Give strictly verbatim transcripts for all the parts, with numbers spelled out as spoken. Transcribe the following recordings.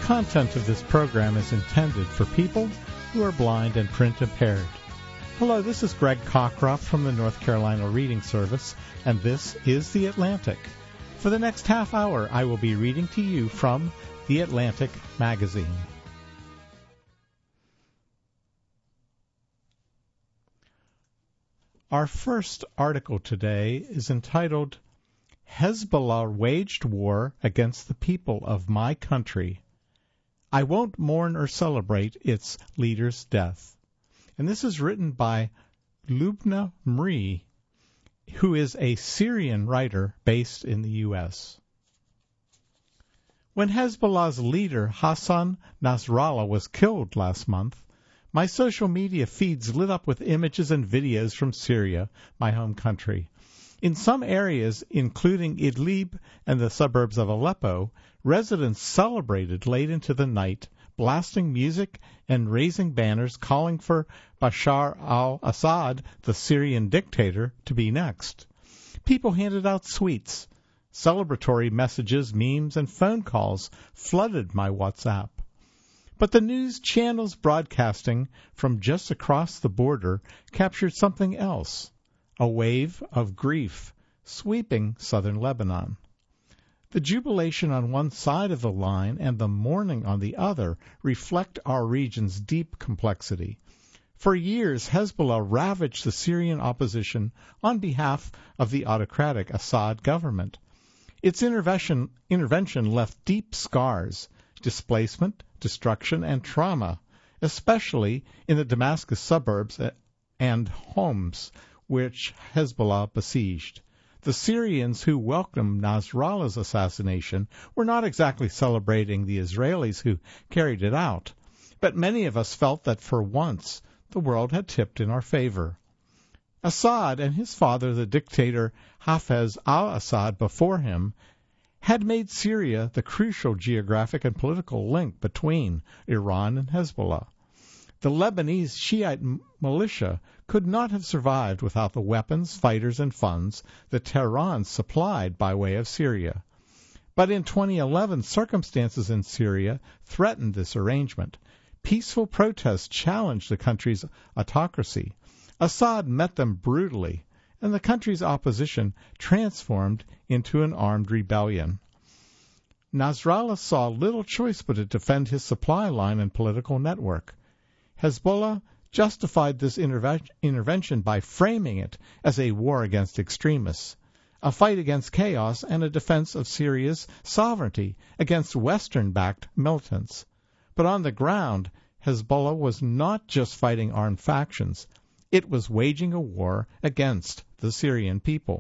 content of this program is intended for people who are blind and print impaired. Hello, this is Greg Cockroft from the North Carolina Reading Service, and this is The Atlantic. For the next half hour, I will be reading to you from The Atlantic magazine. Our first article today is entitled, Hezbollah Waged War Against the People of My Country. I Won't Mourn or Celebrate Its Leader's Death. And this is written by Lubna Mri, who is a Syrian writer based in the U S When Hezbollah's leader Hassan Nasrallah was killed last month, my social media feeds lit up with images and videos from Syria, my home country. In some areas, including Idlib and the suburbs of Aleppo, residents celebrated late into the night, blasting music and raising banners calling for Bashar al-Assad, the Syrian dictator, to be next. People handed out sweets. Celebratory messages, memes, and phone calls flooded my WhatsApp. But the news channels broadcasting from just across the border captured something else, a wave of grief sweeping southern Lebanon. The jubilation on one side of the line and the mourning on the other reflect our region's deep complexity. For years, Hezbollah ravaged the Syrian opposition on behalf of the autocratic Assad government. Its intervention, intervention left deep scars, displacement, destruction, and trauma, especially in the Damascus suburbs and Homs, which Hezbollah besieged. The Syrians who welcomed Nasrallah's assassination were not exactly celebrating the Israelis who carried it out, but many of us felt that for once the world had tipped in our favor. Assad and his father, the dictator Hafez al-Assad before him, had made Syria the crucial geographic and political link between Iran and Hezbollah. The Lebanese Shiite militia could not have survived without the weapons, fighters, and funds that Tehran supplied by way of Syria. But in twenty eleven, circumstances in Syria threatened this arrangement. Peaceful protests challenged the country's autocracy. Assad met them brutally, and the country's opposition transformed into an armed rebellion. Nasrallah saw little choice but to defend his supply line and political network. Hezbollah justified this interve- intervention by framing it as a war against extremists, a fight against chaos, and a defense of Syria's sovereignty against Western-backed militants. But on the ground, Hezbollah was not just fighting armed factions. It was waging a war against the Syrian people.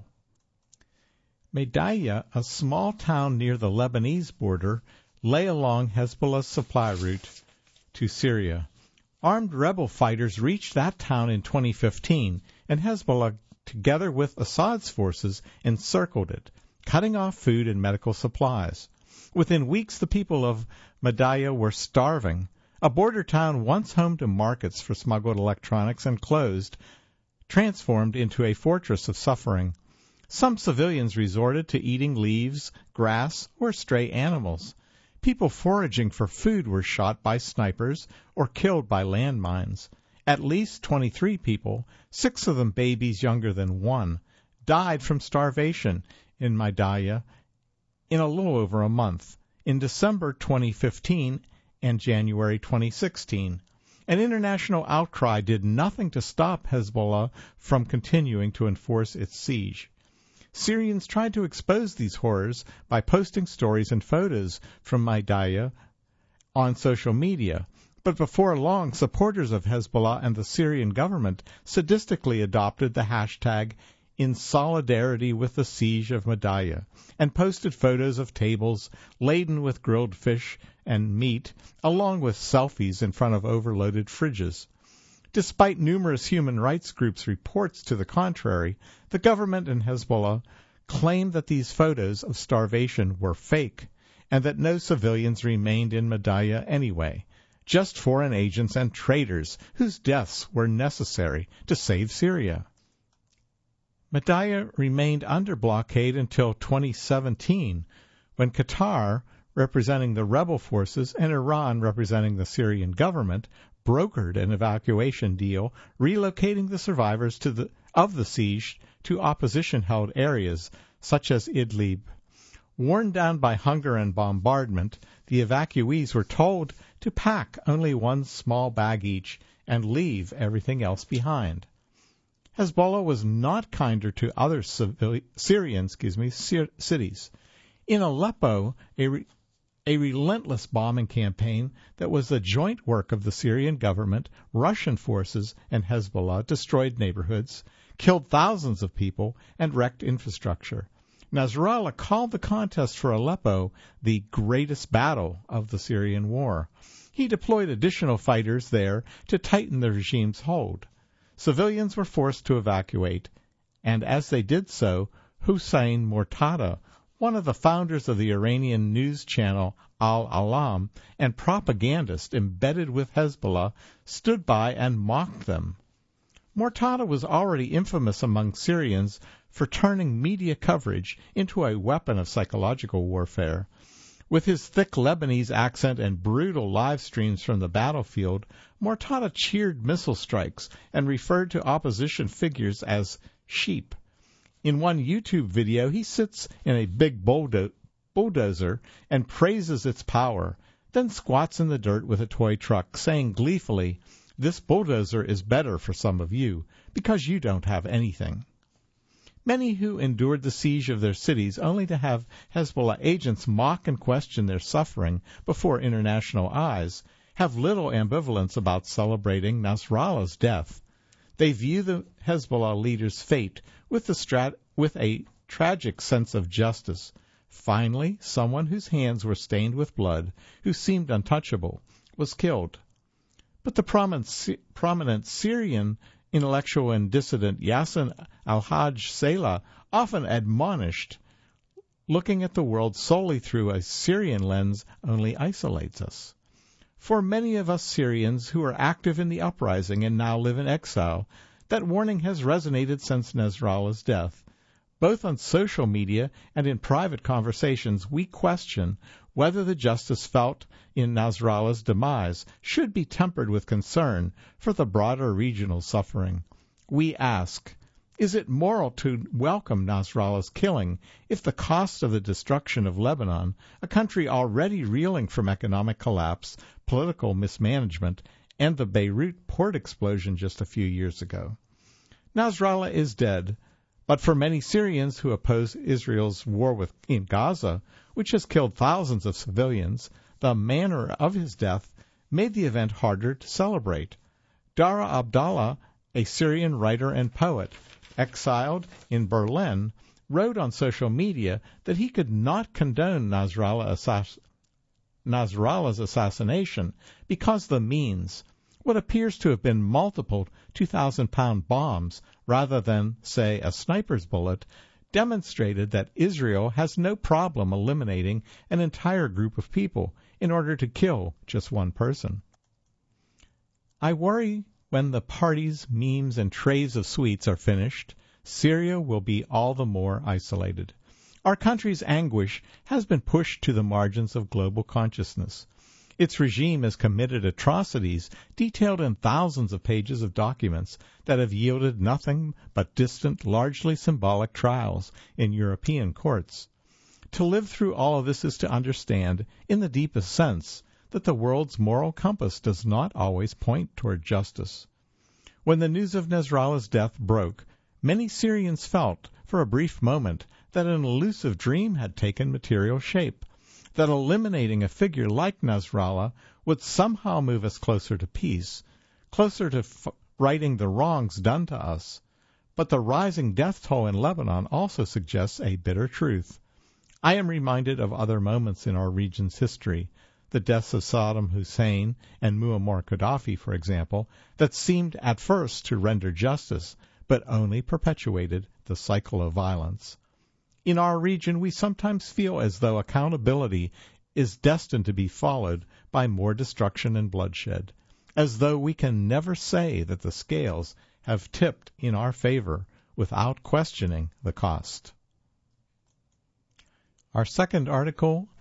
Medaya, a small town near the Lebanese border, lay along Hezbollah's supply route to Syria. Armed rebel fighters reached that town in twenty fifteen, and Hezbollah, together with Assad's forces, encircled it, cutting off food and medical supplies. Within weeks, the people of Medaya were starving. A border town once home to markets for smuggled electronics and closed, transformed into a fortress of suffering. Some civilians resorted to eating leaves, grass, or stray animals. People foraging for food were shot by snipers or killed by landmines. At least twenty-three people, six of them babies younger than one, died from starvation in Medaya in a little over a month, in December twenty fifteen and January twenty sixteen. An international outcry did nothing to stop Hezbollah from continuing to enforce its siege. Syrians tried to expose these horrors by posting stories and photos from Medaya on social media, but before long, supporters of Hezbollah and the Syrian government sadistically adopted the hashtag in solidarity with the siege of Medaya and posted photos of tables laden with grilled fish and meat, along with selfies in front of overloaded fridges. Despite numerous human rights groups' reports to the contrary, the government and Hezbollah claimed that these photos of starvation were fake and that no civilians remained in Medaya anyway, just foreign agents and traitors whose deaths were necessary to save Syria. Medaya remained under blockade until twenty seventeen, when Qatar representing the rebel forces, and Iran, representing the Syrian government, brokered an evacuation deal relocating the survivors to the, of the siege to opposition-held areas, such as Idlib. Worn down by hunger and bombardment, the evacuees were told to pack only one small bag each and leave everything else behind. Hezbollah was not kinder to other civili- Syrian excuse me, Syr- cities. In Aleppo, a, re- a relentless bombing campaign that was the joint work of the Syrian government, Russian forces, and Hezbollah destroyed neighborhoods, killed thousands of people, and wrecked infrastructure. Nasrallah called the contest for Aleppo the greatest battle of the Syrian war. He deployed additional fighters there to tighten the regime's hold. Civilians were forced to evacuate, and as they did so, Hussein Mortada, one of the founders of the Iranian news channel Al-Alam and propagandist embedded with Hezbollah, stood by and mocked them. Mortada was already infamous among Syrians for turning media coverage into a weapon of psychological warfare. With his thick Lebanese accent and brutal live streams from the battlefield, Mortada cheered missile strikes and referred to opposition figures as sheep. In one YouTube video, he sits in a big bulldo- bulldozer and praises its power, then squats in the dirt with a toy truck, saying gleefully, "This bulldozer is better for some of you, because you don't have anything." Many who endured the siege of their cities only to have Hezbollah agents mock and question their suffering before international eyes have little ambivalence about celebrating Nasrallah's death. They view the Hezbollah leader's fate with, the strat- with a tragic sense of justice. Finally, someone whose hands were stained with blood, who seemed untouchable, was killed. But the prominent, prominent Syrian intellectual and dissident Yassin al-Hajj Salah often admonished, looking at the world solely through a Syrian lens only isolates us. For many of us Syrians who are active in the uprising and now live in exile, that warning has resonated since Nasrallah's death. Both on social media and in private conversations, we question whether the justice felt in Nasrallah's demise should be tempered with concern for the broader regional suffering. We ask, is it moral to welcome Nasrallah's killing if the cost of the destruction of Lebanon, a country already reeling from economic collapse, political mismanagement, and the Beirut port explosion just a few years ago? Nasrallah is dead, but for many Syrians who oppose Israel's war with, in Gaza, which has killed thousands of civilians, the manner of his death made the event harder to celebrate. Dara Abdallah, a Syrian writer and poet, exiled in Berlin, wrote on social media that he could not condone Nasrallah assass- Nasrallah's assassination because the means, what appears to have been multiple two thousand pound bombs rather than, say, a sniper's bullet, demonstrated that Israel has no problem eliminating an entire group of people in order to kill just one person. I worry when the parties, memes, and trays of sweets are finished, Syria will be all the more isolated. Our country's anguish has been pushed to the margins of global consciousness. Its regime has committed atrocities detailed in thousands of pages of documents that have yielded nothing but distant, largely symbolic trials in European courts. To live through all of this is to understand, in the deepest sense, that the world's moral compass does not always point toward justice. When the news of Nasrallah's death broke, many Syrians felt, for a brief moment, that an elusive dream had taken material shape, that eliminating a figure like Nasrallah would somehow move us closer to peace, closer to f- righting the wrongs done to us. But the rising death toll in Lebanon also suggests a bitter truth. I am reminded of other moments in our region's history, the deaths of Saddam Hussein and Muammar Gaddafi, for example, that seemed at first to render justice, but only perpetuated the cycle of violence. In our region, we sometimes feel as though accountability is destined to be followed by more destruction and bloodshed, as though we can never say that the scales have tipped in our favor without questioning the cost. Our second article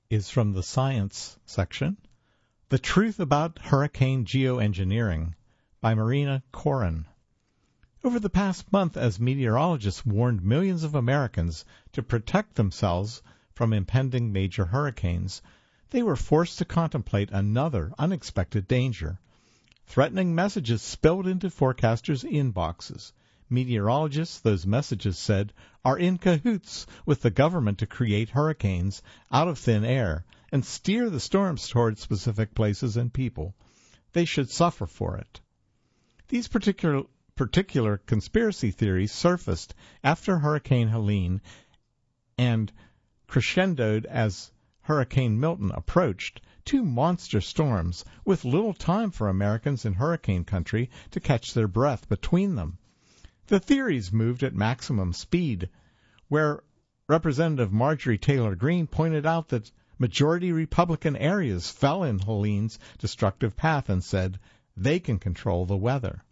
is from the Science section. The Truth About Hurricane Geoengineering by Marina Koren. Over the past month, as meteorologists warned millions of Americans to protect themselves from impending major hurricanes, they were forced to contemplate another unexpected danger. Threatening messages spilled into forecasters' inboxes. Meteorologists, those messages said, are in cahoots with the government to create hurricanes out of thin air and steer the storms toward specific places and people. They should suffer for it. These particular particular conspiracy theories surfaced after Hurricane Helene and crescendoed as Hurricane Milton approached, two monster storms with little time for Americans in hurricane country to catch their breath between them. The theories moved at maximum speed, where Representative Marjorie Taylor Greene pointed out that majority Republican areas fell in Helene's destructive path and said they can control the weather.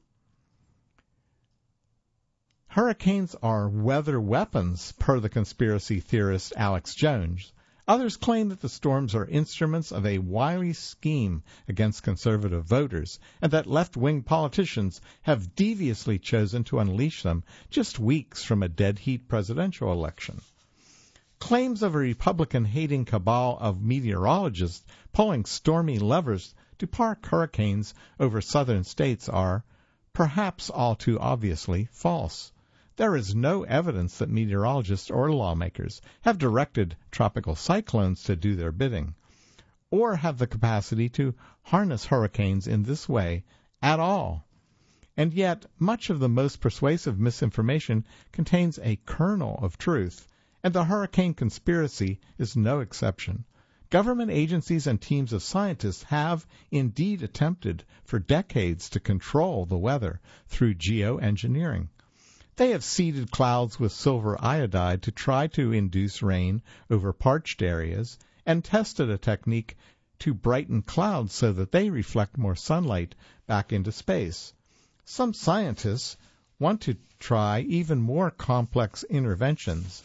Hurricanes are weather weapons, per the conspiracy theorist Alex Jones. Others claim that the storms are instruments of a wily scheme against conservative voters, and that left-wing politicians have deviously chosen to unleash them just weeks from a dead-heat presidential election. Claims of a Republican-hating cabal of meteorologists pulling stormy levers to park hurricanes over southern states are, perhaps all too obviously, false. There is no evidence that meteorologists or lawmakers have directed tropical cyclones to do their bidding, or have the capacity to harness hurricanes in this way at all. And yet, much of the most persuasive misinformation contains a kernel of truth, and the hurricane conspiracy is no exception. Government agencies and teams of scientists have indeed attempted for decades to control the weather through geoengineering. They have seeded clouds with silver iodide to try to induce rain over parched areas, and tested a technique to brighten clouds so that they reflect more sunlight back into space. Some scientists want to try even more complex interventions,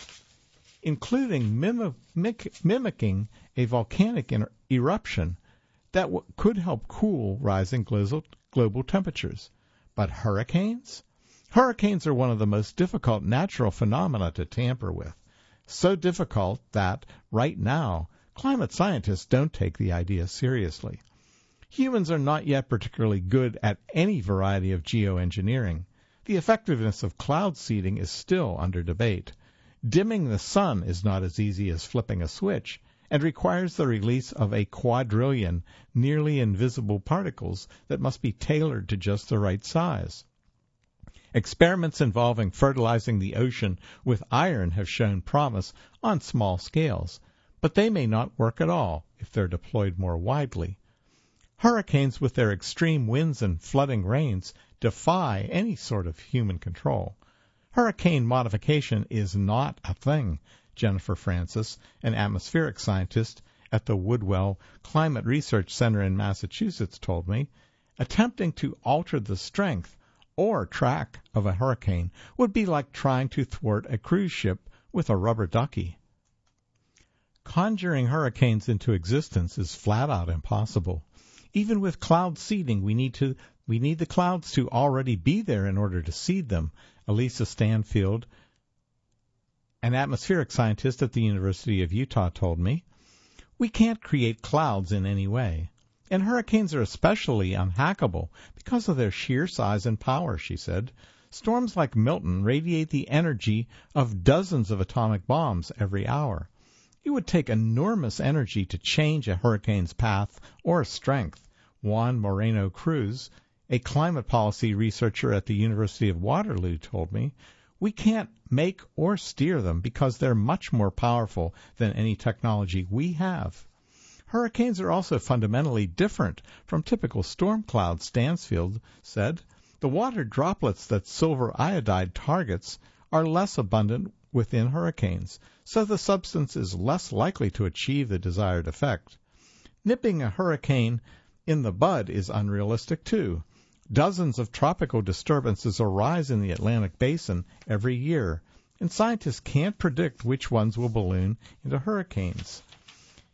including mim- mic- mimicking a volcanic in- eruption that w- could help cool rising global, global temperatures. But hurricanes? Hurricanes are one of the most difficult natural phenomena to tamper with. So difficult that, right now, climate scientists don't take the idea seriously. Humans are not yet particularly good at any variety of geoengineering. The effectiveness of cloud seeding is still under debate. Dimming the sun is not as easy as flipping a switch, and requires the release of a quadrillion nearly invisible particles that must be tailored to just the right size. Experiments involving fertilizing the ocean with iron have shown promise on small scales, but they may not work at all if they're deployed more widely. Hurricanes, with their extreme winds and flooding rains, defy any sort of human control. Hurricane modification is not a thing, Jennifer Francis, an atmospheric scientist at the Woodwell Climate Research Center in Massachusetts, told me. Attempting to alter the strength or track of a hurricane would be like trying to thwart a cruise ship with a rubber ducky. Conjuring hurricanes into existence is flat out impossible. Even with cloud seeding, we need to we need the clouds to already be there in order to seed them. Elisa Stanfield, an atmospheric scientist at the University of Utah, told me. We can't create clouds in any way. And hurricanes are especially unhackable because of their sheer size and power, she said. Storms like Milton radiate the energy of dozens of atomic bombs every hour. It would take enormous energy to change a hurricane's path or strength. Juan Moreno Cruz, a climate policy researcher at the University of Waterloo, told me. We can't make or steer them because they're much more powerful than any technology we have. Hurricanes are also fundamentally different from typical storm clouds, Stansfield said. The water droplets that silver iodide targets are less abundant within hurricanes, so the substance is less likely to achieve the desired effect. Nipping a hurricane in the bud is unrealistic, too. Dozens of tropical disturbances arise in the Atlantic Basin every year, and scientists can't predict which ones will balloon into hurricanes.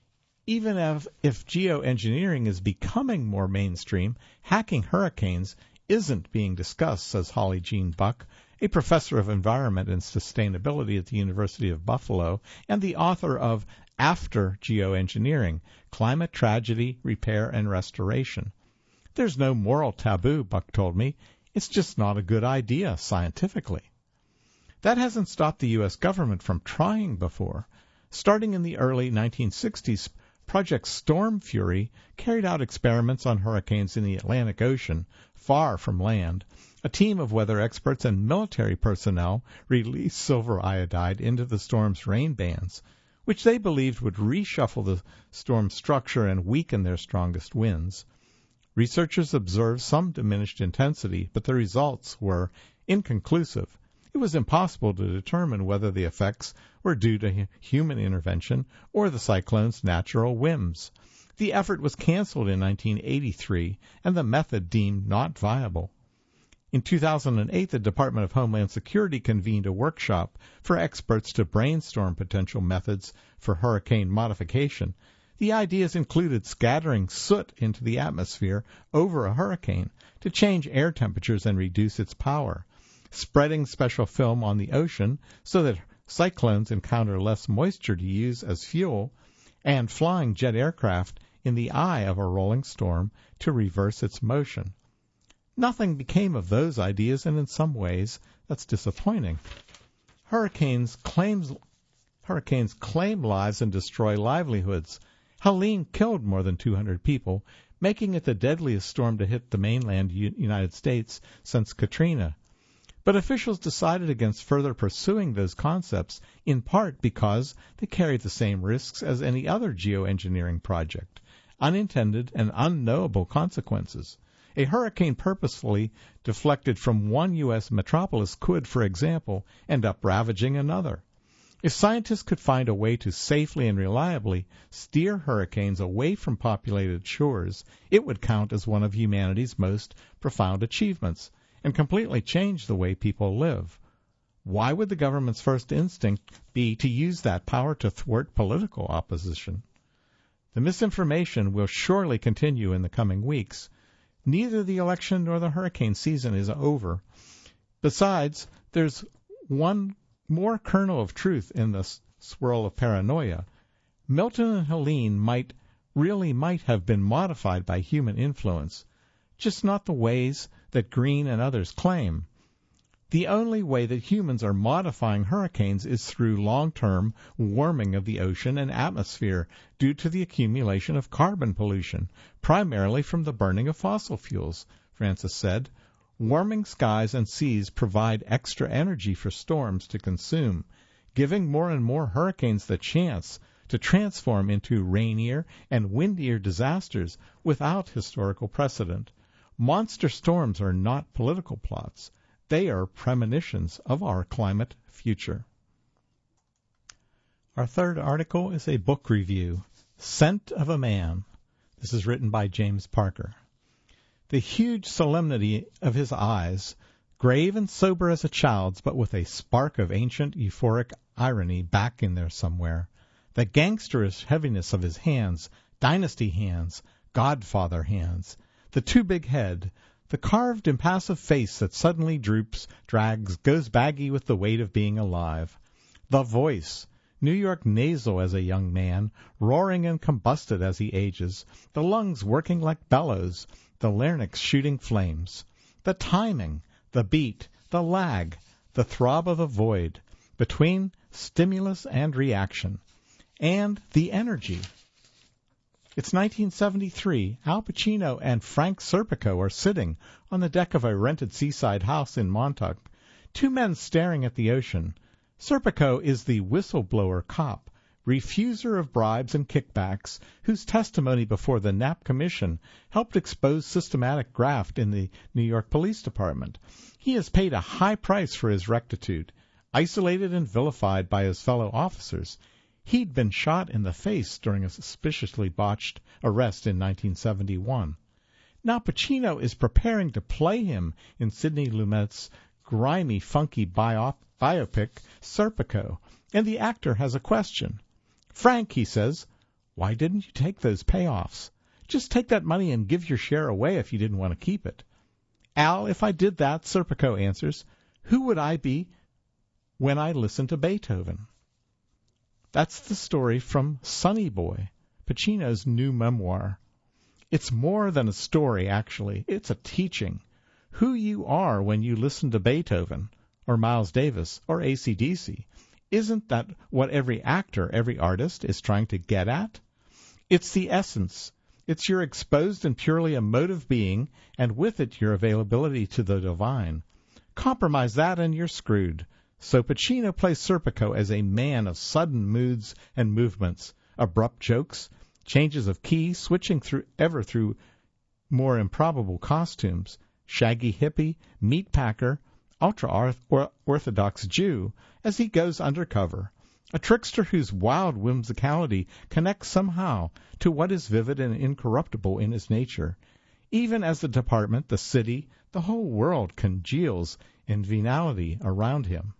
Even if, if geoengineering is becoming more mainstream, hacking hurricanes isn't being discussed, says Holly Jean Buck, a professor of environment and sustainability at the University of Buffalo and the author of After Geoengineering, Climate Tragedy, Repair, and Restoration. There's no moral taboo, Buck told me. It's just not a good idea scientifically. That hasn't stopped the U S government from trying before. Starting in the early nineteen sixties, Project Storm Fury carried out experiments on hurricanes in the Atlantic Ocean, far from land. A team of weather experts and military personnel released silver iodide into the storm's rain bands, which they believed would reshuffle the storm's structure and weaken their strongest winds. Researchers observed some diminished intensity, but the results were inconclusive. It was impossible to determine whether the effects were due to human intervention or the cyclone's natural whims. The effort was canceled in nineteen eighty-three, and the method deemed not viable. In two thousand eight, the Department of Homeland Security convened a workshop for experts to brainstorm potential methods for hurricane modification. The ideas included scattering soot into the atmosphere over a hurricane to change air temperatures and reduce its power, spreading special film on the ocean so that cyclones encounter less moisture to use as fuel, and flying jet aircraft in the eye of a rolling storm to reverse its motion. Nothing became of those ideas, and in some ways, that's disappointing. Hurricanes claims, hurricanes claim lives and destroy livelihoods. Helene killed more than two hundred people, making it the deadliest storm to hit the mainland U- United States since Katrina. But officials decided against further pursuing those concepts, in part because they carried the same risks as any other geoengineering project, unintended and unknowable consequences. A hurricane purposefully deflected from one U S metropolis could, for example, end up ravaging another. If scientists could find a way to safely and reliably steer hurricanes away from populated shores, it would count as one of humanity's most profound achievements and completely change the way people live. Why would the government's first instinct be to use that power to thwart political opposition? The misinformation will surely continue in the coming weeks. Neither the election nor the hurricane season is over. Besides, there's one more kernel of truth in this swirl of paranoia. Milton and Helene might really might have been modified by human influence, just not the ways that Green and others claim. The only way that humans are modifying hurricanes is through long-term warming of the ocean and atmosphere due to the accumulation of carbon pollution, primarily from the burning of fossil fuels, Francis said. Warming skies and seas provide extra energy for storms to consume, giving more and more hurricanes the chance to transform into rainier and windier disasters without historical precedent. Monster storms are not political plots. They are premonitions of our climate future. Our third article is a book review, Scent of a Man. This is written by James Parker. The huge solemnity of his eyes, grave and sober as a child's, but with a spark of ancient euphoric irony back in there somewhere. The gangsterish heaviness of his hands, dynasty hands, godfather hands. The too big head, the carved, impassive face that suddenly droops, drags, goes baggy with the weight of being alive. The voice, New York nasal as a young man, roaring and combusted as he ages, the lungs working like bellows, the larynx shooting flames. The timing, the beat, the lag, the throb of the void, between stimulus and reaction. And the energy. It's nineteen seventy-three. Al Pacino and Frank Serpico are sitting on the deck of a rented seaside house in Montauk, two men staring at the ocean. Serpico is the whistleblower cop, refuser of bribes and kickbacks, whose testimony before the Knapp Commission helped expose systematic graft in the New York Police Department. He has paid a high price for his rectitude, isolated and vilified by his fellow officers. He'd been shot in the face during a suspiciously botched arrest in nineteen seventy-one. Now Pacino is preparing to play him in Sidney Lumet's grimy, funky biop- biopic, Serpico, and the actor has a question. Frank, he says, Why didn't you take those payoffs? Just take that money and give your share away if you didn't want to keep it. Al, if I did that, Serpico answers, who would I be when I listened to Beethoven? That's the story from Sonny Boy, Pacino's new memoir. It's more than a story, actually. It's a teaching. Who you are when you listen to Beethoven, or Miles Davis, or A C D C. Isn't that what every actor, every artist is trying to get at? It's the essence. It's your exposed and purely emotive being, and with it your availability to the divine. Compromise that and you're screwed. So Pacino plays Serpico as a man of sudden moods and movements, abrupt jokes, changes of key, switching through ever through more improbable costumes, shaggy hippie, meat packer, ultra-orthodox Jew, as he goes undercover. A trickster whose wild whimsicality connects somehow to what is vivid and incorruptible in his nature, even as the department, the city, the whole world congeals in venality around him.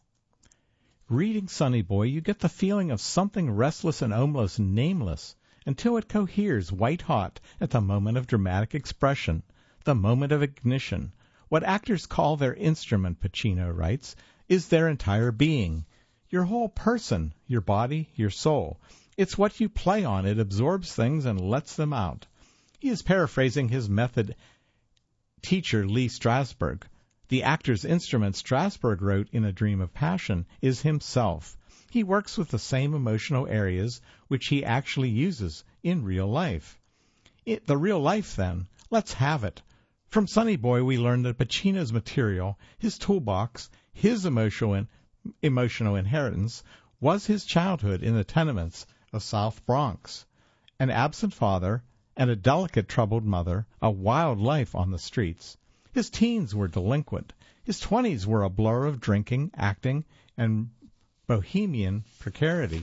Reading Sonny Boy, you get the feeling of something restless and almost nameless, until it coheres white-hot at the moment of dramatic expression, the moment of ignition. What actors call their instrument, Pacino writes, is their entire being. Your whole person, your body, your soul. It's what you play on. It absorbs things and lets them out. He is paraphrasing his method teacher, Lee Strasberg. The actor's instrument, Strasberg wrote in A Dream of Passion, is himself. He works with the same emotional areas which he actually uses in real life. It, the real life, then, let's have it. From Sonny Boy, we learn that Pacino's material, his toolbox, his emotional emotional inheritance, was his childhood in the tenements of South Bronx. An absent father and a delicate, troubled mother, a wild life on the streets. His teens were delinquent. His twenties were a blur of drinking, acting, and bohemian precarity.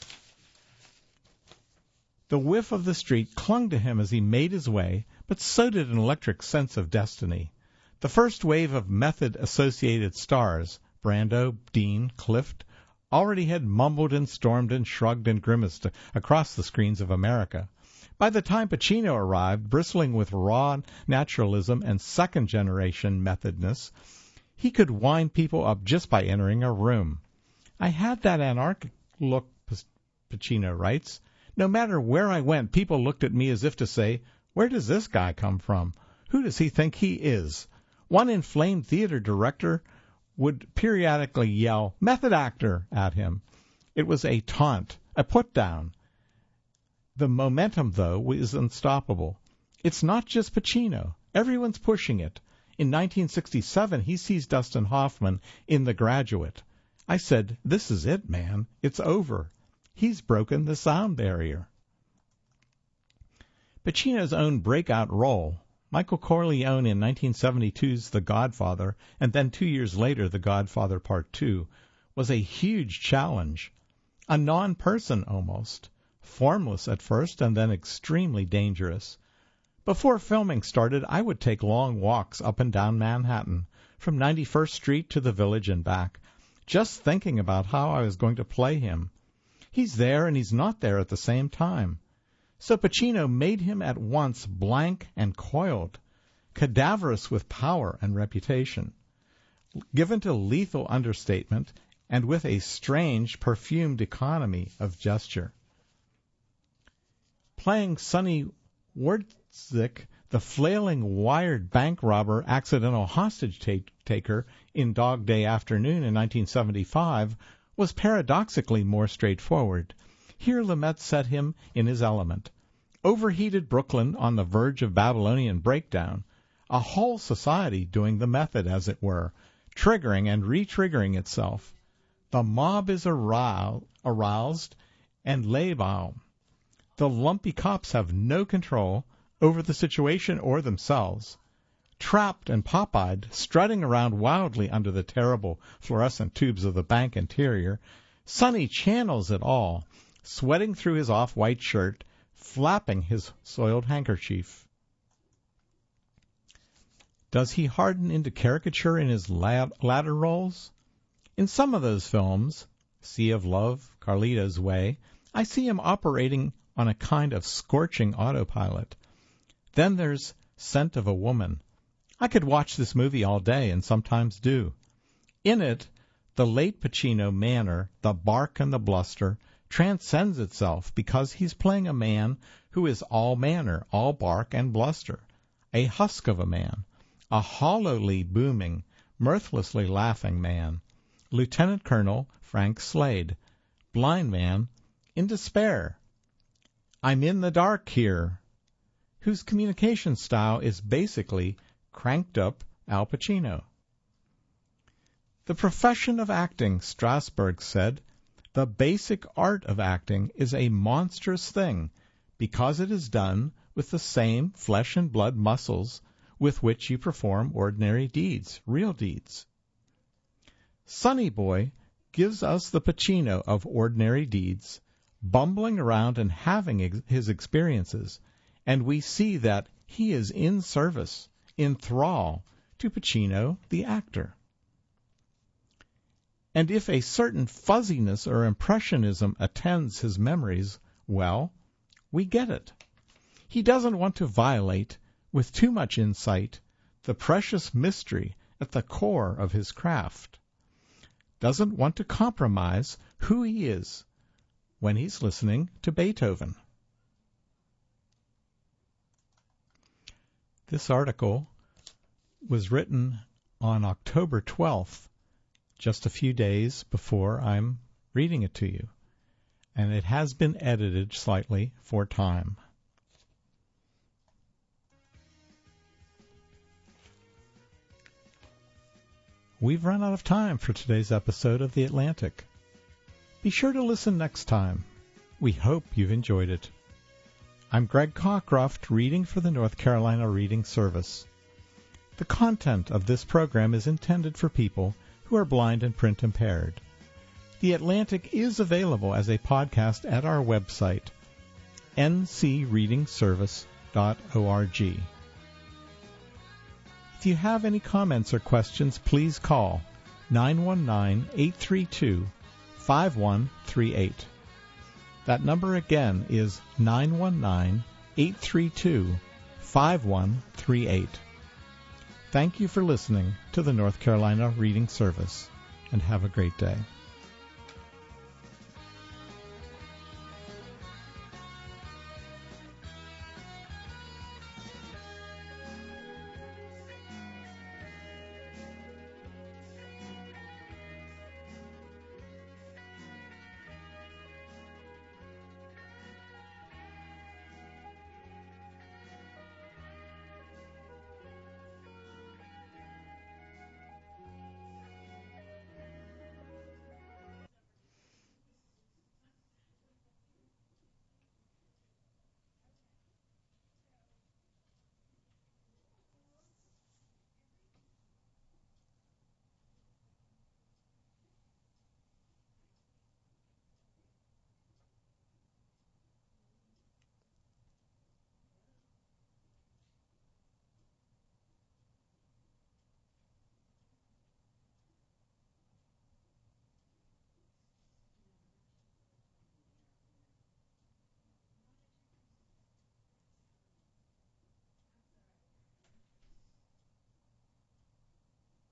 The whiff of the street clung to him as he made his way, but so did an electric sense of destiny. The first wave of method-associated stars, Brando, Dean, Clift, already had mumbled and stormed and shrugged and grimaced across the screens of America. By the time Pacino arrived, bristling with raw naturalism and second-generation methodness, he could wind people up just by entering a room. I had that anarchic look, Pacino writes. No matter where I went, people looked at me as if to say, where does this guy come from? Who does he think he is? One inflamed theater director would periodically yell, method actor, at him. It was a taunt, a put-down. The momentum, though, was unstoppable. It's not just Pacino. Everyone's pushing it. In nineteen sixty-seven, he sees Dustin Hoffman in The Graduate. I said, this is it, man. It's over. He's broken the sound barrier. Pacino's own breakout role, Michael Corleone in nineteen seventy-two's The Godfather, and then two years later The Godfather Part Two, was a huge challenge. A non-person almost. Formless at first and then extremely dangerous. Before filming started, I would take long walks up and down Manhattan, from ninety-first Street to the Village and back, just thinking about how I was going to play him. He's there and he's not there at the same time. So Pacino made him at once blank and coiled, cadaverous with power and reputation, given to lethal understatement, and with a strange, perfumed economy of gesture. Playing Sonny Wardzik, the flailing, wired bank robber, accidental hostage ta- taker in Dog Day Afternoon in nineteen seventy-five, was paradoxically more straightforward. Here Lumet set him in his element. Overheated Brooklyn on the verge of Babylonian breakdown, a whole society doing the method, as it were, triggering and re-triggering itself. The mob is aroused, aroused and labile. The lumpy cops have no control over the situation or themselves. Trapped and pop-eyed, strutting around wildly under the terrible fluorescent tubes of the bank interior, Sonny channels it all, sweating through his off-white shirt, flapping his soiled handkerchief. Does he harden into caricature in his lad- latter roles? In some of those films, Sea of Love, Carlito's Way, I see him operating on a kind of scorching autopilot. Then there's Scent of a Woman. I could watch this movie all day, and sometimes do. In it, the late Pacino manner, the bark and the bluster, transcends itself because he's playing a man who is all manner, all bark and bluster, a husk of a man, a hollowly booming, mirthlessly laughing man, Lieutenant Colonel Frank Slade, blind man in despair. I'm in the dark here, whose communication style is basically cranked up Al Pacino. The profession of acting, Strasberg said, the basic art of acting is a monstrous thing because it is done with the same flesh and blood muscles with which you perform ordinary deeds, real deeds. Sonny Boy gives us the Pacino of ordinary deeds, bumbling around and having ex- his experiences, and we see that he is in service, in thrall, to Pacino the actor. And if a certain fuzziness or impressionism attends his memories, well, we get it. He doesn't want to violate, with too much insight, the precious mystery at the core of his craft. Doesn't want to compromise who he is when he's listening to Beethoven. This article was written on October twelfth, just a few days before I'm reading it to you, and it has been edited slightly for time. We've run out of time for today's episode of The Atlantic. Be sure to listen next time. We hope you've enjoyed it. I'm Greg Cockcroft, reading for the North Carolina Reading Service. The content of this program is intended for people who are blind and print impaired. The Atlantic is available as a podcast at our website, n c reading service dot org. If you have any comments or questions, please call nine one nine, eight three two, five one three eight. That number again is nine one nine, eight three two, five one three eight. Thank you for listening to the North Carolina Reading Service, and have a great day.